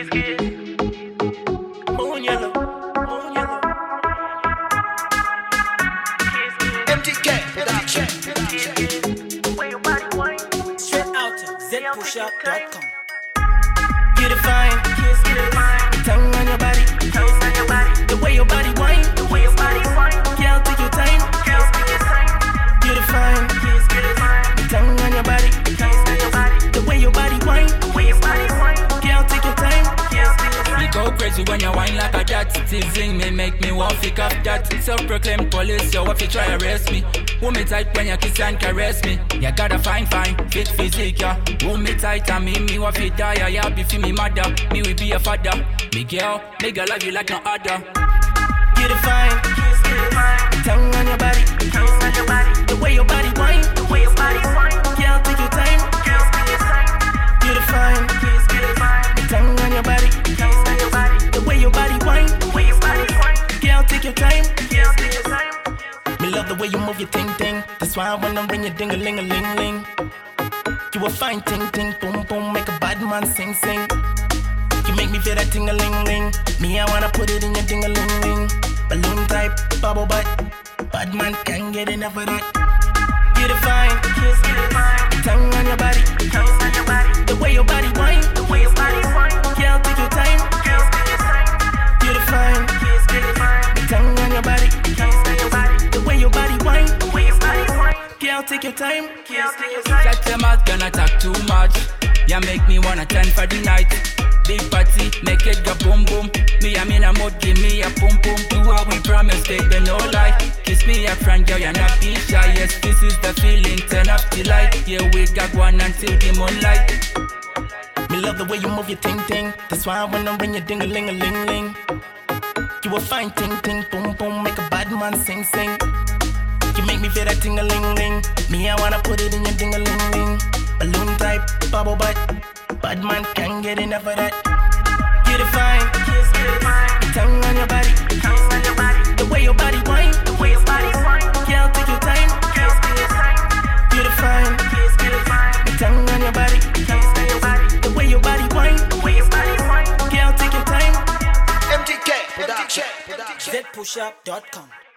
Moon yellow. MTK production. Straight out to zpushup.com. You define, tongue on your body, the way your body whine, girl take your time. You define, tongue on your body, the way your body whine, girl take your time. Me go crazy when you whine like a dat. Teasing me make me want to off that. Self-proclaimed police, you have to try arrest me. Hold me tight when you kiss and caress me. You gotta fine, fit physique, yeah. Hold me tight and me want to die. Yeah, be for me mother, me will be a father. Me girl love you like no other. You define, tongue on your body, the way your body whine, girl take your time. You define, tongue on your body, the way your body whine, girl take your time. Me love the way you move your ting. That's why I wanna ring your ding-a-ling-a-ling-ling. You a fine ting, boom boom, make a bad man sing. You make me feel that ting-a-ling-ling. Me, I wanna put it in your ding-a-ling-ling. Balloon type, bubble butt. Bad man can't get enough of that. You define, tongue on your body, the way your body whine, girl take your time. You define, tongue on your body, the way your body whine, girl take your time. Shut your mouth, gonna talk too much. You make me wanna turn for the night. Big party, make it go boom boom. Me I'm in a mood, give me a boom boom. Do what we promised, take the no lie. Kiss me up front, girl, you're not be shy. Yes, this is the feeling, turn up the light. Yeah, we got one until the moonlight. Me love the way you move your ting. That's why I wanna ring your ding-a-ling-a-ling-ling. You a fine ting, boom boom, make a bad man sing. You make me feel that ting-a-ling-ling. Me, I wanna put it in your ding-a-ling-ling. Balloon type, bubble butt. Bad man can't get enough of that. You define, tongue on your body, the way your body whine, girl take your time. You define, tongue on your body, the way your body whine, girl take your time. MTK production. zpushup.com.